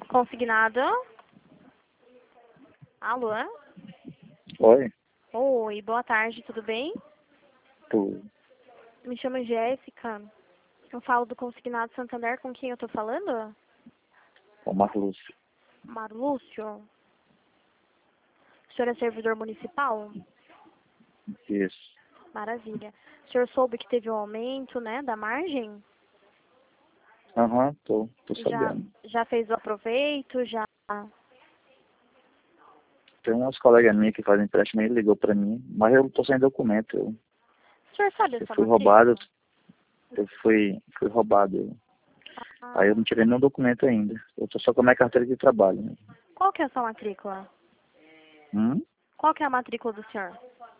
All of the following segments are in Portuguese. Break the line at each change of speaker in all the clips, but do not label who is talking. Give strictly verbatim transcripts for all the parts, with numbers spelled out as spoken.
Consignado. Alô?
Oi?
Oi, boa tarde, tudo bem?
Tu,
Me chamo Jéssica. Eu falo do Consignado Santander, com quem eu tô falando?
o Marlúcio.
Marlúcio? O senhor é servidor municipal?
Isso.
Maravilha. O senhor soube que teve um aumento, né, da margem?
Aham, tô, tô
Já,
sabendo.
já fez o aproveito, já...
Tem umas colegas minhas que fazem empréstimo e ligou pra mim, mas eu tô sem documento. Eu,
O senhor sabe a
eu
sua
fui
matrícula?
roubado, eu fui, fui roubado.
Ah,
Aí eu não tirei nenhum documento ainda. Eu tô só com a minha carteira de trabalho. Né?
qual que é a sua matrícula?
Hum?
Qual que é a matrícula do senhor?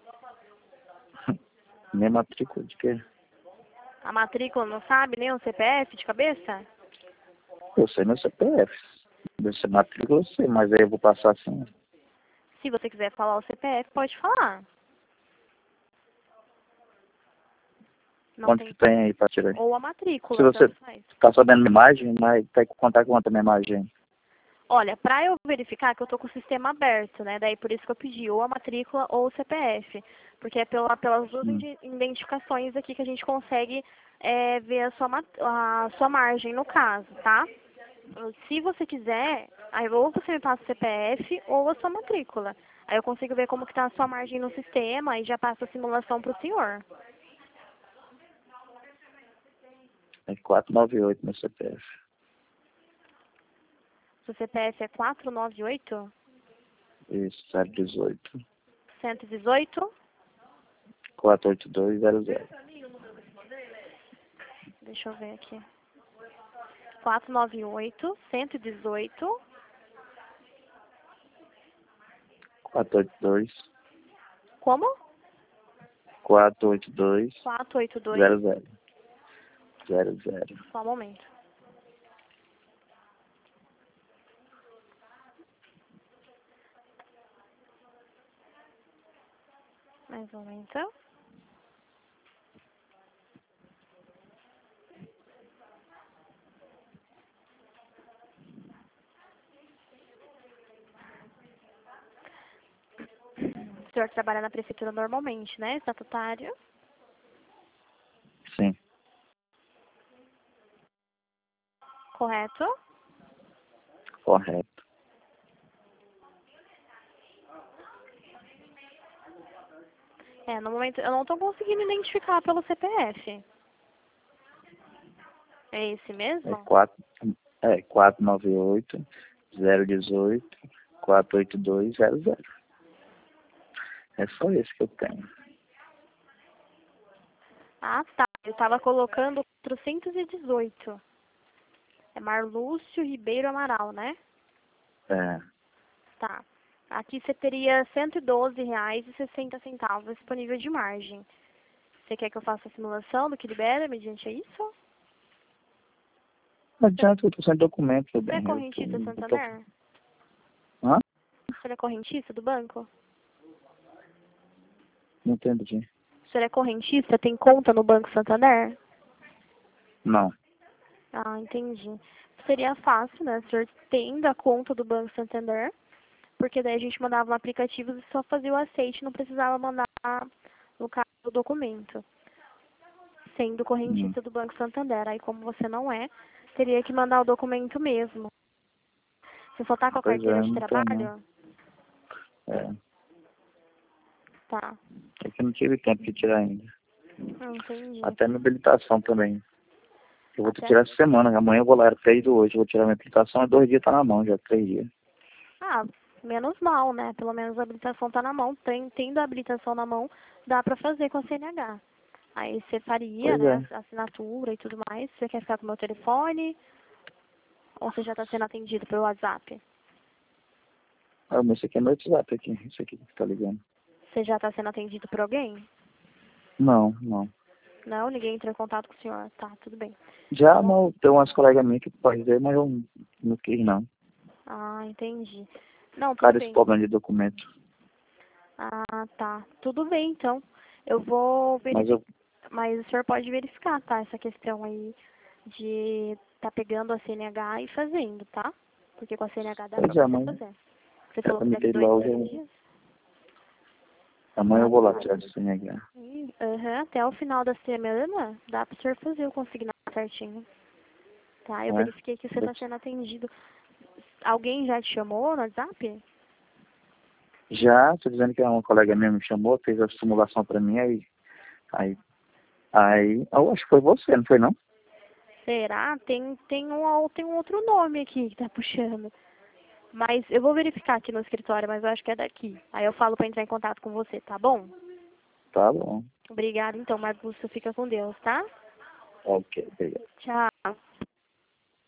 Minha matrícula de quê?
A matrícula não sabe nem o C P F de cabeça?
Eu sei meu C P F. Meu C- matrícula eu sei, mas aí eu vou passar assim.
Se você quiser falar o C P F, pode falar. Não
Quanto
tem...
que tem aí pra tirar?
Ou a
Se
matrícula,
você
tanto faz.
tá sabendo minha imagem, mas tem que contar quanto a minha imagem.
Olha, para eu verificar que eu tô com o sistema aberto, né? Daí por isso que eu pedi ou a matrícula ou o C P F. Porque é pela, pelas duas
Hum.
indi- identificações aqui que a gente consegue é, ver a sua, mat- a sua margem no caso, tá? Se você quiser, aí ou você me passa o C P F ou a sua matrícula. Aí eu consigo ver como que tá a sua margem no sistema e já passo a simulação pro senhor.
É quatrocentos e noventa e oito meu C P F.
Seu C P F é quatro nove oito,
Isso, zero dezoito.
cento e dezoito.
quatro oito dois zero zero.
Deixa eu ver aqui. quatro nove oito, cento e dezoito.
quatro oito dois
Como?
quatro oito dois
quatro oito dois.
zero zero. zero zero.
Só um momento. Mais um momento. O senhor trabalha na prefeitura normalmente, né? Estatutário.
Sim,
Correto?
correto.
É, no momento eu não estou conseguindo identificar pelo C P F. É esse
É
mesmo?
quatro é quatro nove oito zero dezoito quatro oito dois zero zero. É só esse que eu tenho.
Ah, tá. Eu estava colocando quatrocentos e dezoito. É Marlúcio Ribeiro Amaral, né?
É,
Tá. Aqui você teria cento e doze reais e sessenta centavos disponível de margem. Você quer que eu faça a simulação do que libera mediante isso?
não adianta, eu tô sem documento, meu
Você é
bem. Eu tô,
correntista
eu tô...
Santander?
Hã?
Você é correntista do banco?
Não entendi.
O senhor é correntista? Tem conta no Banco Santander?
Não.
Ah, entendi. Seria fácil, né? O senhor tendo a conta do Banco Santander, porque daí a gente mandava um aplicativo e só fazia o aceite, não precisava mandar, no caso, o documento. Sendo
Hum.
correntista do Banco Santander. Aí, como você não é, teria que mandar o documento mesmo. Você só tá com a
Pois é,
carteira de
não tô não.
trabalho?
É,
Tá.
é que eu não tive tempo de tirar ainda.
Não entendi.
Até minha habilitação também. Eu vou ter que
Até?
tirar essa semana. Amanhã eu vou lá, era três do hoje. Eu vou tirar minha habilitação, é dois dias tá na mão já, três dias.
Ah, menos mal, né? Pelo menos a habilitação tá na mão. Tem, tendo a habilitação na mão, dá pra fazer com a C N H. Aí você faria,
Pois
né,
é.
a assinatura e tudo mais. Você quer ficar com o meu telefone? Ou você já tá sendo atendido pelo WhatsApp?
Ah, mas esse aqui é meu WhatsApp aqui. Isso aqui que tá ligando.
Você já tá sendo atendido por alguém?
Não, não.
Não, ninguém entrou em contato com o senhor. Tá, tudo bem.
Já
Bom,
não, tem umas colegas minhas que podem ver, mas eu não quis não.
ah, entendi. Não,
Por
tudo
causa desse
bem.
problema de documento.
Ah, tá. Tudo bem, então. Eu vou
Mas
verificar.
eu,
Mas o senhor pode verificar, tá? Essa questão aí de tá pegando a C N H e fazendo, tá? Porque com a C N H dá
Pois
pra
é,
você
mãe.
fazer. Você
É
falou
pra
que
me
daqui
ter
dois,
lá
três
hoje.
dias?
Amanhã eu vou lá tirar de C N H.
Ih, aham, até o final da semana dá pro senhor fazer o consignado certinho. Tá, eu
Não é?
verifiquei que você tá sendo atendido. Alguém já te chamou no WhatsApp?
Já, tô dizendo que uma colega minha me chamou, fez a simulação pra mim, aí, aí, aí, eu acho que foi você, não foi não?
Será? Tem, tem, um, tem um outro nome aqui que tá puxando. Mas eu vou verificar aqui no escritório, mas eu acho que é daqui. Aí eu falo pra entrar em contato com você, tá bom?
Tá bom.
Obrigada, então, Marcos. Fica com Deus, tá?
Ok, obrigado.
Tchau.